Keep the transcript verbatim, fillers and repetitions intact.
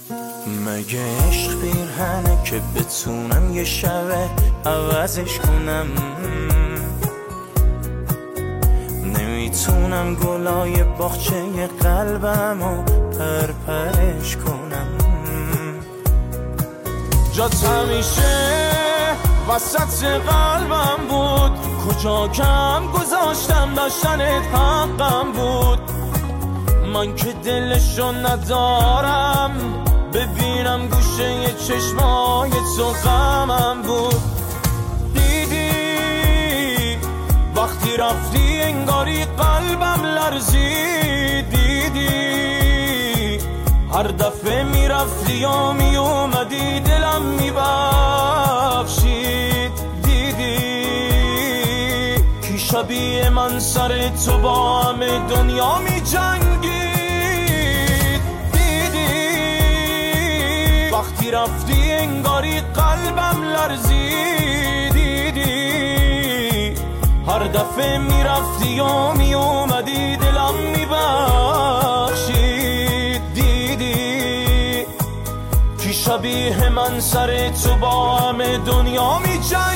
مگه عشق پیرهنه که بتونم یه شبه عوضش کنم؟ نمیتونم گلای باغچه قلبمو پرپرش کنم. جات همیشه وسط قلبم بود، کجا کم گذاشتم داشتنت حقم بود. من که دلشو ندارم ببینم گوشه چشمای تو غمم بود. دیدی وقتی رفتی انگاری قلبم لرزید. دیدی هر دفعه میرفتی و میومدی دلم میبخشید. دیدی کی شبیه من سر تو با همه دنیا میجنگید. وقتی رفتی انگاری قلبم لرزید. دیدی هر دفعه میرفتی و میومدی دلم میبخشید. دیدی کی شبیه من سر تو با همه دنیا میجنگید.